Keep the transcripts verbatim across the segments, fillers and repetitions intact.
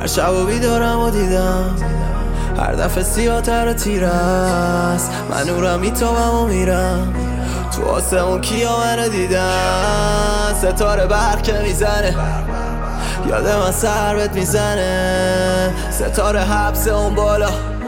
هر شب و بیدارم و دیدم هر دفعه سیاه‌تر و تیر است. من نورم میتابم و میرم تو آسمون کیا منو دیدن. ستاره برق که میزنه یاد من سر بهت میزنه. ستاره حبس اون بالا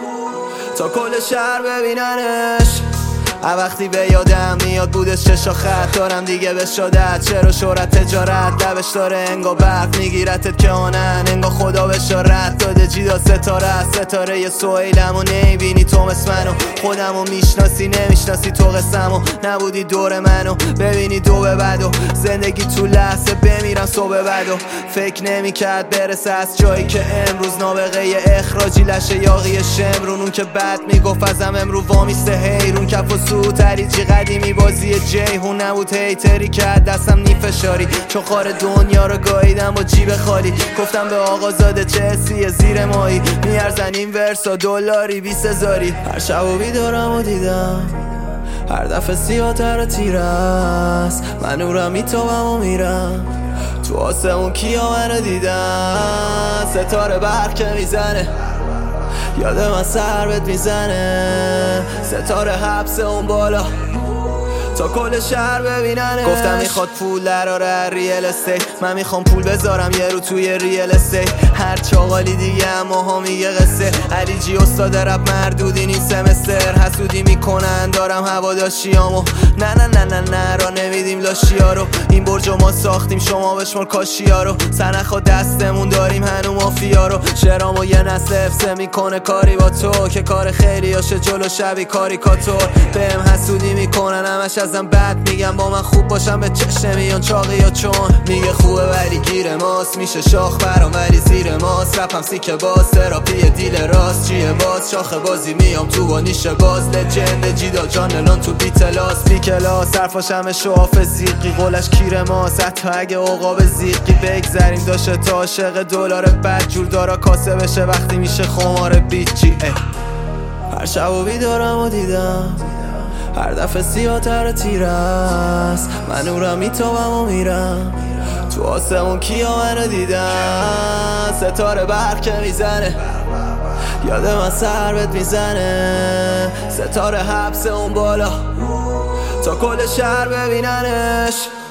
تا کل شهر ببیننش. هر وقتی به یادم میاد بودش چشا خط دارم دیگه به شدت. چرا شهرت تجارت لبش داره انگا برق میگیرتت که آنن انگا خدا بشارت داده. جیدا ستاره است ستاره یه سویلم و نمیبینی تو مثل منو. خودمو میشناسی نمیشناسی تو قسمو. نبودی دور منو ببینی دو به بعدو. زندگی تو لحظه بمیرم صبح بعدو. فکر نمیکرد برسه از جایی که امروز نابغه اخراجی لشه یاقی شمرون. اون که بد میگفت ازم امرو وامیسته حیرون. کف و سو تریجی قدیمی بازی جیهون نبود هیتری که دستم نی فشاری. چون خار دنیا رو گاییدم با جیب خالی. گفتم به آقازاده چه حسیه زیر مایی میارزن این ورسا دلاری بیست هزاری. هر شب و بیدارم و دیدم هر دفعه سیاه‌تر و تیر است. من نورم میتابم و میرم تو آسمون کیا منو دیدن. ستاره برق که میزنه یاد من سر بهت میزنه. ستاره حبس اون بالا تا کل شهر ببیننه. گفتم میخواد پول دراره ریل استیت. من میخوام پول بذارم یه رو توی ریل استیت. هر چاقالی دیگه اما ها میگه قصه. علی جی استاد رب مردودی نی سمستر. حسودی میکنن دارم هواداشیامو. نه نه نه نه نه را نمیدیم لاشیا رو. این برجو ما ساختیم شما بشمار کاشیا رو. سنخا دستمون داریم هنو مافیا رو. شرامو یه نسل افسه میکنه کاری با تو که کار خیلی هاشه جلو شبی کاریکاتور. بهم حسودی میکنن همش ازم بد میگم با من خوب باشم به چش نمیان چاقی یا چون. میگه خوبه ولی گیر ماست میشه شاخ برام ولی زیر ماست. رپم سیکه باز تراپی دیل راست چیه باز. شاخ بازی میام تو با نیشه باز. لجند جیدا جان الان تو بیتلاس بیکلاس. حرفاش همه شواف زیقی قولش کیر ماست. حتی اگه عقاب زیقی بگذریم داشته تا عاشق دلار بد جور دارا کاسه بشه وقتی میشه خمار بیچی. هر شب و بیدارم و دیدم هر دفعه سیاه‌تر و تیر است. من نورم میتابم و میرم تو آسمون کیا منو دیدن. ستاره برق که میزنه یاد من سر بهت میزنه. ستاره حبس اون بالا تا کل شهر ببیننش.